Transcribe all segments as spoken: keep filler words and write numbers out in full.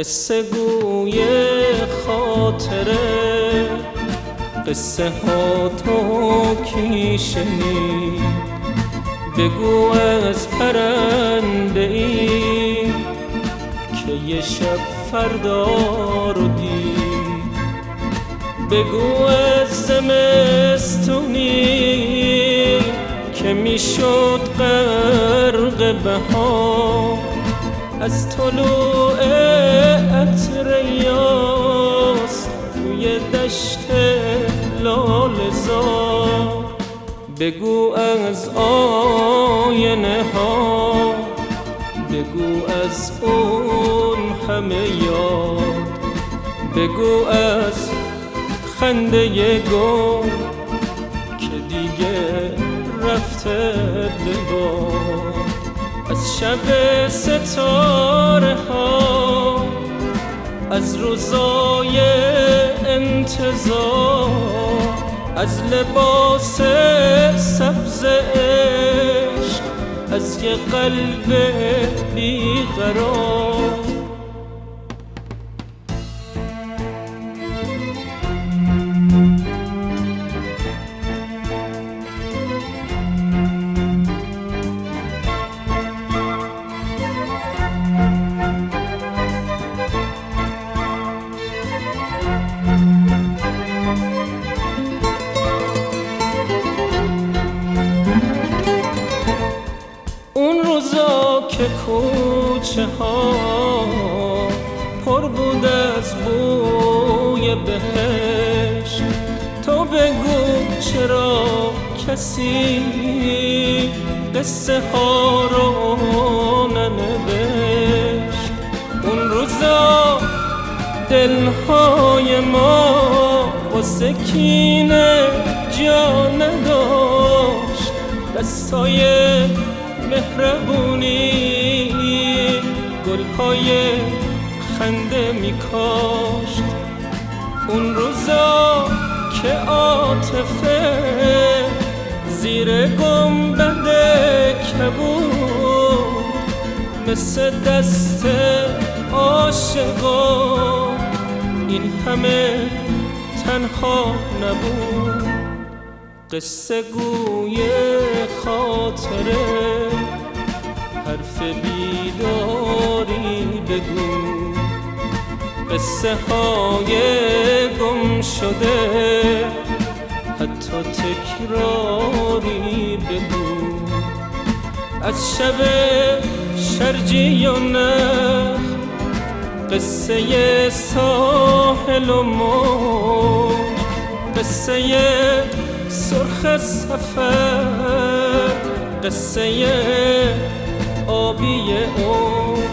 قصه گوی خاطره، قصه ها تو کی شنید؟ بگو از پرنده ای که یه شب فردا رو دید. بگو از زمستونی که میشد غرق بهار، از طلوع عطر یاس توی دشت لاله‌زار. بگو از آینه ها، بگو از اون همه یاد، بگو از خنده گل که دیگه رفته ببار. از شب ستاره ها، از روزای انتظار، از لباس سبز عشق، از یه قلب بیقرار. که کوچه ها پر بود از بوی بهشت، تو بگو چرا کسی قصه ها رو ننوشت؟ اون روزا دلهای ما واسه کینه جا نداشت، دستای مهربونی گلهای خنده میکاشت. اون روزا که عاطفه زیر گنبد کبود، مثل دست عاشقا این همه تنها نبود. قصه گوی خاطره، حرف بیداری بگو، قصه های گم شده حتی تکراری بگو. از شب شرجی و نخ، قصه ساحل و موج، قصه سرخ سفر، قصه آبی اوج.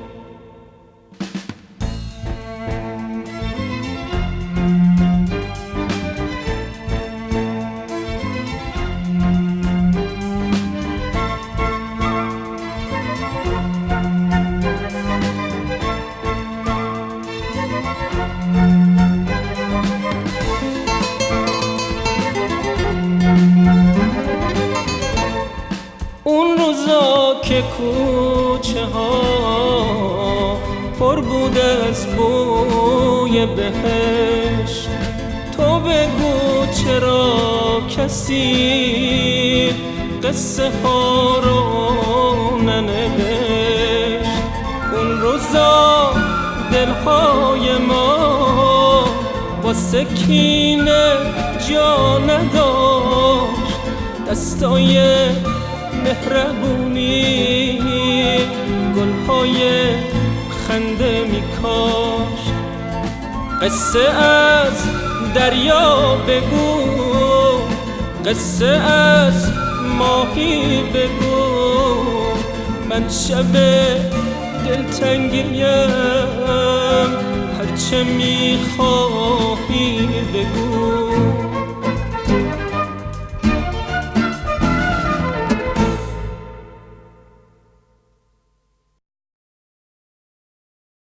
اون روزا که کوچه ها پر بود از بوی بهشت، تو بگو چرا کسی قصه ها رو ننوشت؟ اون روزا دلهای ما واسه کینه جا نداشت، دستای مهربونی گلهای خنده میکاشت. قصه از دریا بگو، قصه از ماهی بگو، من شب دلتنگیم هرچه میخوام